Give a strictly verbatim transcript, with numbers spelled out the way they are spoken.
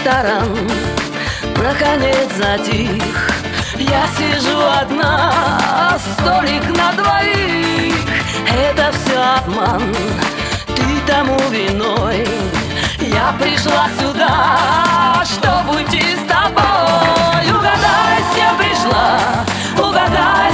ресторан наконец затих. Я сижу одна, столик на двоих. Это все обман, ты тому виной. Я пришла сюда, чтобы уйти с тобой. Угадай, с кем пришла, угадай,